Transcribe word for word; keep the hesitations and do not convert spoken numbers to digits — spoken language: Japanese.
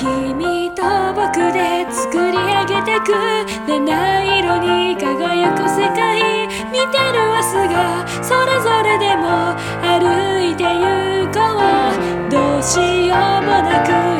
君と僕で作り上げてく七色に輝く世界、見てる明日がそれぞれでも歩いて行こう。どうしようもなく